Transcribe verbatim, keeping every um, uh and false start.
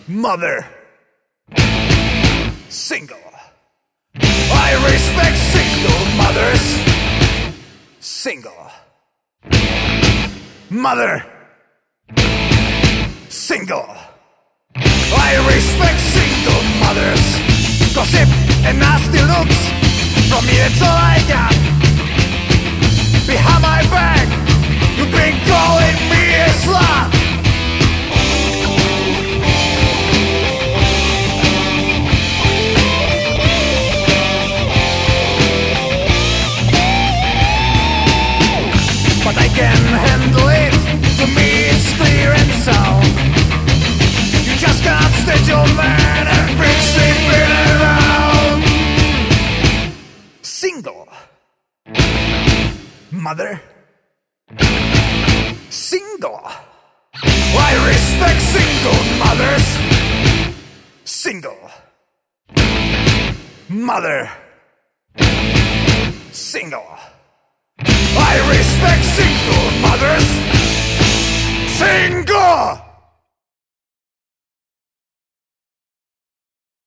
Mother. Single. I respect single mothers. Single. Mother. Single. I respect single mothers. Gossip and nasty looks. From me that's all I got. Behind my back, you've been calling me a slut. But I can handle it. To me it's clear and sound. You just can't stand your man and bring sleeping around. Single. Mother. Single. I respect single mothers. Single. Mother. Single. I respect single mothers. Single!